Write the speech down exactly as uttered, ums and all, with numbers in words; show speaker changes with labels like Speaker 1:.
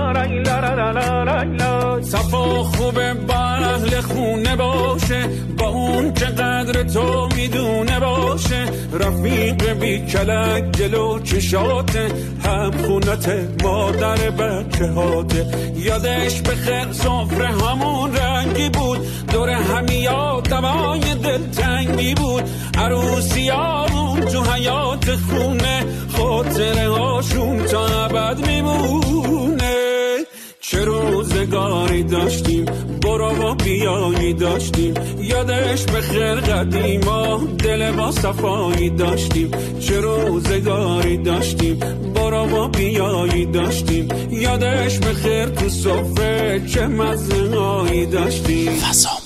Speaker 1: صفا خوبه با اهل خونه باشه، با اون که قدر تو میدونه باشه، رفیق بی کلک جلو چشاته، هم خونته مادر بچه هاته. یادش بخیر سفره همون رنگی بود، دور همیا دوای دلتنگی بود، عروسی هامون تو حیات خونه، خاطره هاشون تا ابد میمونه. چه روزگاری داشتیم، برو و بیایی داشتیم، یادش بخیر قدیما دل با صفایی داشتیم. چه روزگاری داشتیم، برو و بیایی داشتیم، یادش بخیر تو سفره چه مزه‌هایی داشتیم.